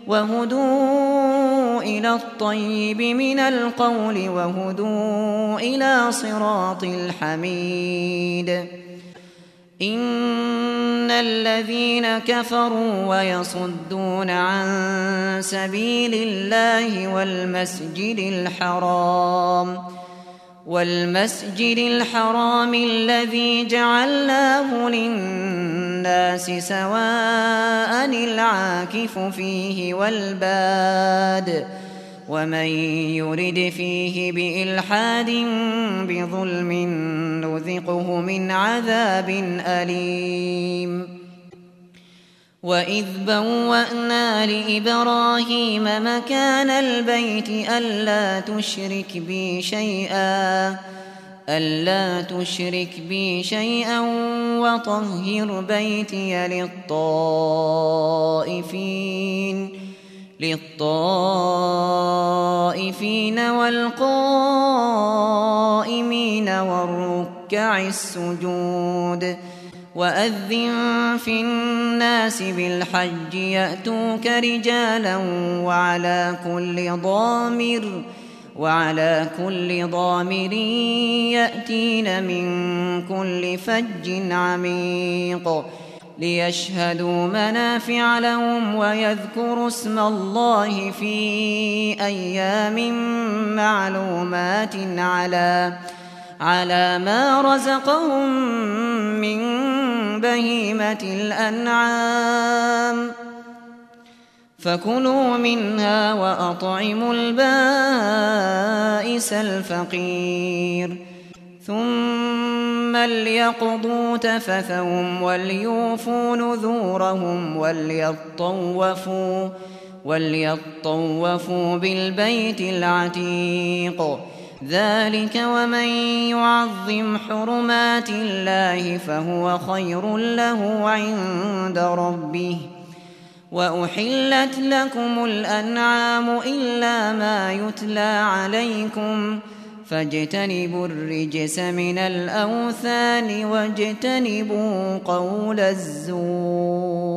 وهدوا إلى الطيب من القول وهدوا إلى صراط الحميد. إن الذين كفروا ويصدون عن سبيل الله والمسجد الحرام الذي جعلناه للناس سواء العاكف فيه والباد ومن يرد فيه بإلحاد بظلم نذقه من عذاب أليم. وإذ بوأنا لإبراهيم مكان البيت ألا تشرك بي شيئا وطهر بيتي للطائفين والقائمين والركع السجود. وأذن في الناس بالحج يأتوك رجالا وعلى كل ضامر يأتين من كل فج عميق ليشهدوا منافع لهم ويذكروا اسم الله في أيام معلومات على ما رزقهم من بهيمة الأنعام فكلوا منها وأطعموا البائس الفقير. ثم ليقضوا تفثهم وليوفوا نذورهم وليطوفوا بالبيت العتيق. ذلك ومن يعظم حرمات الله فهو خير له عند ربه. وأحلت لكم الأنعام إلا ما يتلى عليكم فاجتنبوا الرجس من الأوثان واجتنبوا قول الزور.